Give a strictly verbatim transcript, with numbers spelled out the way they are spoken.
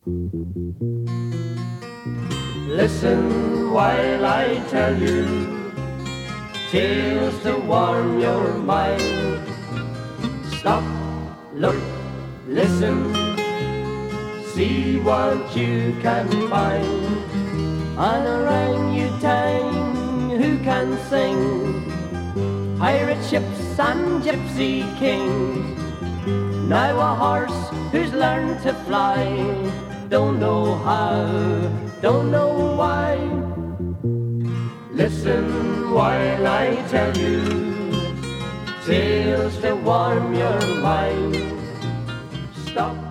Listen while I tell you tales to warm your mind. Stop, look, listen, see what you can find. An orangutan who can sing, pirate ships and gypsy kings. Now a horse who's learned to fly, don't know how, don't know why. Listen while I tell you tales to warm your mind. Stop.